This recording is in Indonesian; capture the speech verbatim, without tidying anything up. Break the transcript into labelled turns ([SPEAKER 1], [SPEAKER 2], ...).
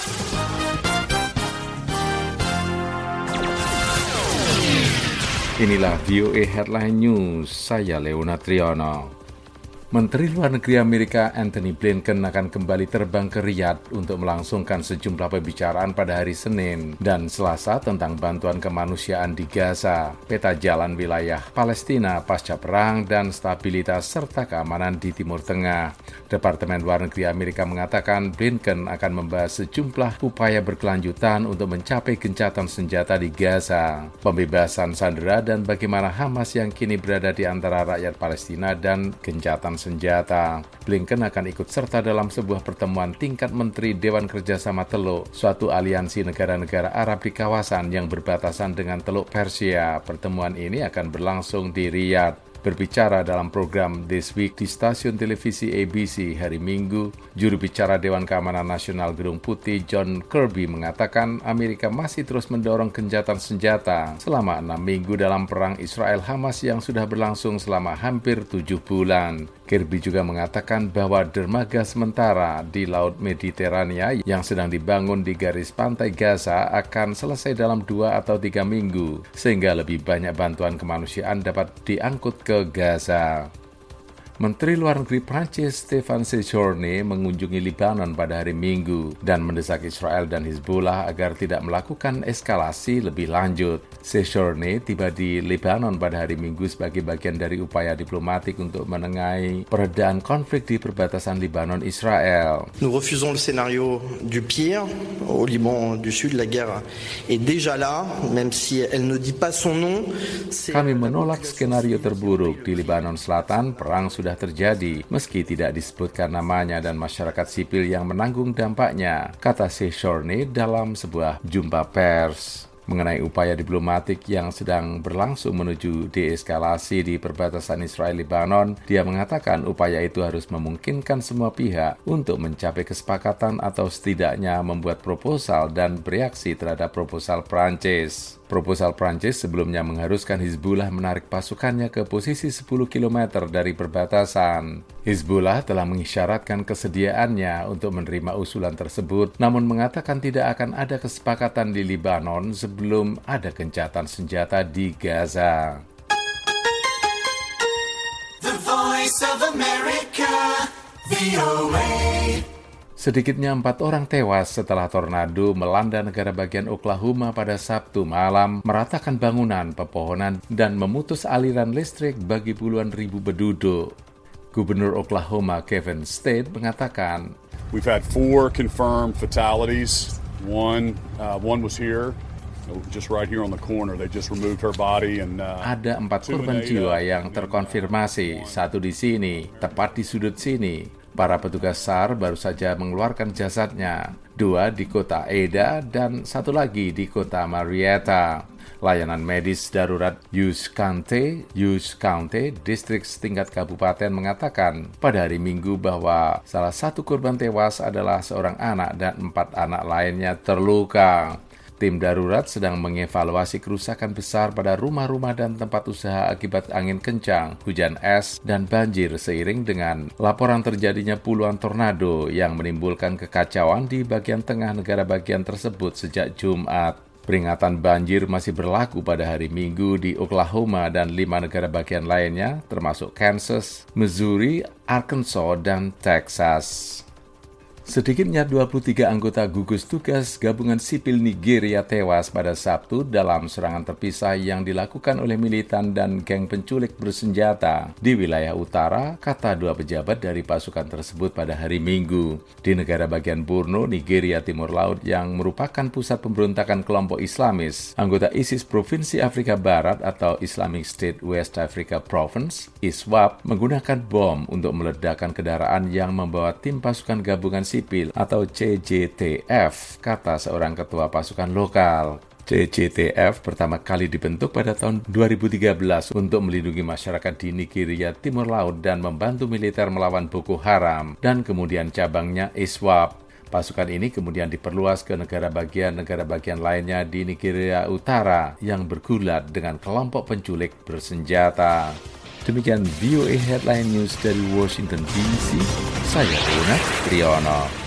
[SPEAKER 1] Inilah V O A Headline News, saya Leona Triyono. Menteri Luar Negeri Amerika Antony Blinken akan kembali terbang ke Riyadh untuk melangsungkan sejumlah pembicaraan pada hari Senin dan Selasa tentang bantuan kemanusiaan di Gaza, peta jalan wilayah Palestina pasca perang, dan stabilitas serta keamanan di Timur Tengah. Departemen Luar Negeri Amerika mengatakan Blinken akan membahas sejumlah upaya berkelanjutan untuk mencapai gencatan senjata di Gaza, pembebasan sandera, dan bagaimana Hamas yang kini berada di antara rakyat Palestina dan gencatan senjata. Blinken akan ikut serta dalam sebuah pertemuan tingkat Menteri Dewan Kerjasama Teluk, suatu aliansi negara-negara Arab di kawasan yang berbatasan dengan Teluk Persia. Pertemuan ini akan berlangsung di Riyadh. Berbicara dalam program This Week di stasiun televisi A B C hari Minggu, juru bicara Dewan Keamanan Nasional Gedung Putih John Kirby mengatakan Amerika masih terus mendorong gencatan senjata selama enam minggu dalam perang Israel-Hamas yang sudah berlangsung selama hampir tujuh bulan. Kirby juga mengatakan bahwa dermaga sementara di Laut Mediterania yang sedang dibangun di garis pantai Gaza akan selesai dalam dua atau tiga minggu, sehingga lebih banyak bantuan kemanusiaan dapat diangkut ke Gaza. Menteri Luar Negeri Prancis Stéphane Séjourné mengunjungi Lebanon pada hari Minggu dan mendesak Israel dan Hizbullah agar tidak melakukan eskalasi lebih lanjut. Séjourné tiba di Lebanon pada hari Minggu sebagai bagian dari upaya diplomatik untuk menengahi peredaan konflik di perbatasan Lebanon-Israel.
[SPEAKER 2] Nous refusons le scénario du pire. Au Liban du Sud, la guerre est déjà là, même si elle ne dit pas son nom.
[SPEAKER 1] Kami menolak skenario terburuk di Lebanon Selatan. Perang sudah terjadi, meski tidak disebutkan namanya dan masyarakat sipil yang menanggung dampaknya, kata Séjourné dalam sebuah jumpa pers. Mengenai upaya diplomatik yang sedang berlangsung menuju deeskalasi di perbatasan Israel-Lebanon, dia mengatakan upaya itu harus memungkinkan semua pihak untuk mencapai kesepakatan atau setidaknya membuat proposal dan bereaksi terhadap proposal Prancis. Proposal Prancis sebelumnya mengharuskan Hizbullah menarik pasukannya ke posisi sepuluh kilometer dari perbatasan. Hizbullah telah mengisyaratkan kesediaannya untuk menerima usulan tersebut, namun mengatakan tidak akan ada kesepakatan di Lebanon sebelum ada gencatan senjata di Gaza.
[SPEAKER 3] The Voice of America, V O A.
[SPEAKER 1] Sedikitnya empat orang tewas setelah tornado melanda negara bagian Oklahoma pada Sabtu malam, meratakan bangunan, pepohonan, dan memutus aliran listrik bagi puluhan ribu penduduk. Gubernur Oklahoma Kevin State mengatakan,
[SPEAKER 4] We've had four confirmed fatalities. One, uh, one was here, just right here on the corner. They just removed her body and uh,
[SPEAKER 1] ada empat korban jiwa yang terkonfirmasi, satu di sini, tepat di sudut sini. Para petugas S A R baru saja mengeluarkan jasadnya, dua di kota Ada dan satu lagi di kota Marietta. Layanan medis darurat Hughes County, Hughes County, distrik setingkat kabupaten mengatakan pada hari Minggu bahwa salah satu korban tewas adalah seorang anak dan empat anak lainnya terluka. Tim darurat sedang mengevaluasi kerusakan besar pada rumah-rumah dan tempat usaha akibat angin kencang, hujan es, dan banjir seiring dengan laporan terjadinya puluhan tornado yang menimbulkan kekacauan di bagian tengah negara bagian tersebut sejak Jumat. Peringatan banjir masih berlaku pada hari Minggu di Oklahoma dan lima negara bagian lainnya, termasuk Kansas, Missouri, Arkansas, dan Texas. Sedikitnya dua puluh tiga anggota gugus tugas gabungan sipil Nigeria tewas pada Sabtu dalam serangan terpisah yang dilakukan oleh militan dan geng penculik bersenjata di wilayah utara, kata dua pejabat dari pasukan tersebut pada hari Minggu. Di negara bagian Borno, Nigeria Timur Laut yang merupakan pusat pemberontakan kelompok Islamis, anggota ISIS Provinsi Afrika Barat atau Islamic State West Africa Province, I S W A P, menggunakan bom untuk meledakkan kendaraan yang membawa tim pasukan gabungan sipil atau C J T F, kata seorang ketua pasukan lokal. C J T F pertama kali dibentuk pada tahun dua ribu tiga belas untuk melindungi masyarakat di Nigeria Timur Laut dan membantu militer melawan Boko Haram, dan kemudian cabangnya I S W A P. Pasukan ini kemudian diperluas ke negara bagian-negara bagian lainnya di Nigeria Utara yang bergulat dengan kelompok penculik bersenjata. Demikian V O A Headline News dari Washington D C. Saya Leona Triyono.